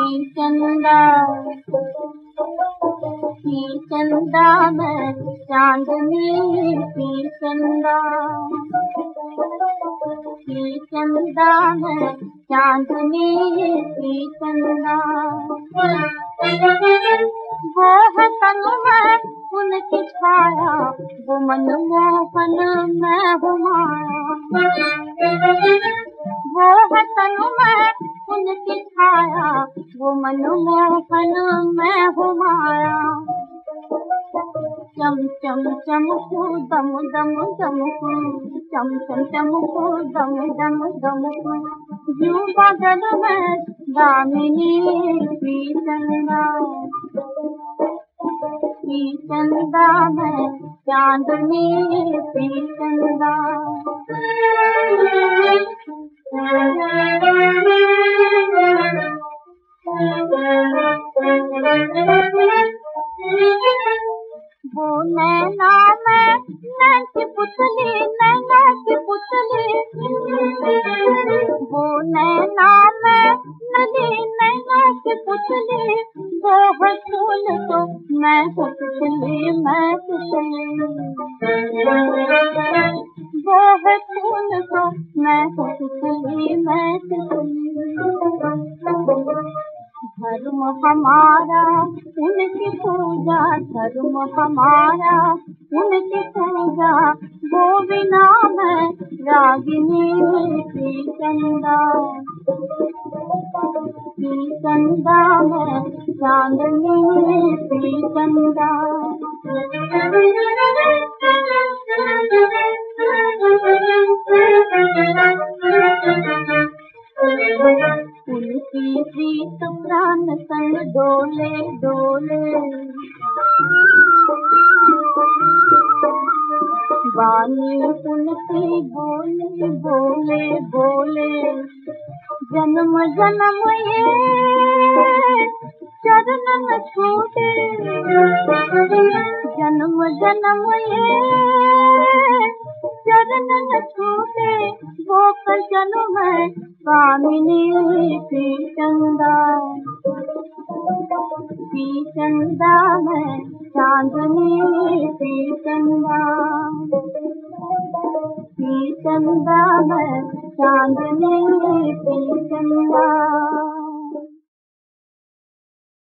चंदा चंदा मैं चांदनी चंदा चंदा मैं चांदनी चंदा वो है तन में उनकी छाया वो मनमोहन मैं हूँ माया वो है तन में उनकी छाया वो मनमोहन मैं हूँ माया चम चम चमकू दम दम दमकू चम चम चमकू दम दम दमकू यूं बदन में दामिनी चंदा चंदा में चांदनी चंदा वो नैना में नैन की पुतली नैना की पुतली वो नैना में नदी नैना की पुतली वो है फूल तो मैं पुतली मैं पुतली वो है फूल तो मैं पुतली मैं पुतली धर्म हमारा उनकी पूजा धर्म हमारा उनकी पूजा वो बिना मैं रागिनी चंदा मैं चांदनी चंदा उनकी प्रीत प्राण संग डोले डोले वाणी उनकी बोले बोले बोले जन्म जन्म ये चरण न छूटे जन्म जन्म ये चरण न छूटे वो कर जन्म है कामिनी चंदा चंदा मैं चांदनी चंदा चंदा मैं चांदनी चंदा